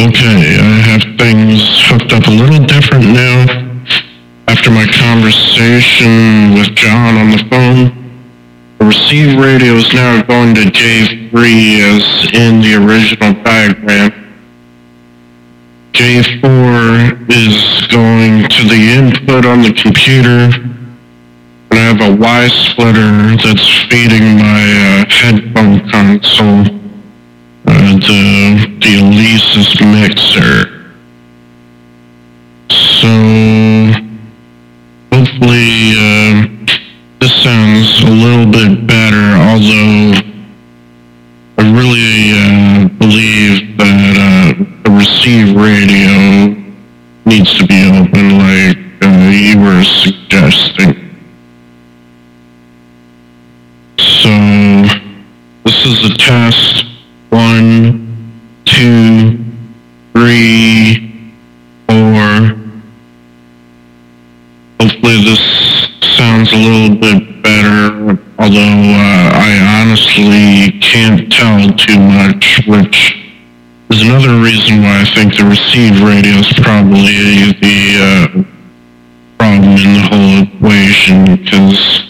Okay, I have things hooked up a little different now. After my conversation with John on the phone, the receive radio is now going to J3 as in the original diagram. J4 is going to the input on the computer, and I have a Y splitter that's feeding my headphone console, the Alesis mixer. So hopefully this sounds a little bit better, although I really believe that the receive radio needs to be open like you were suggesting. So this is a test. 1, 2, 3, 4. Hopefully this sounds a little bit better, although I honestly can't tell too much, which is another reason why I think the receive radio is probably the problem in the whole equation, because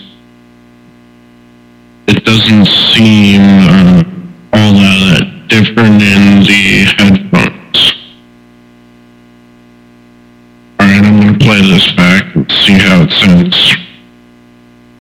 it doesn't seem all that different in the headphones. Alright, I'm going to play this back and see how it sounds.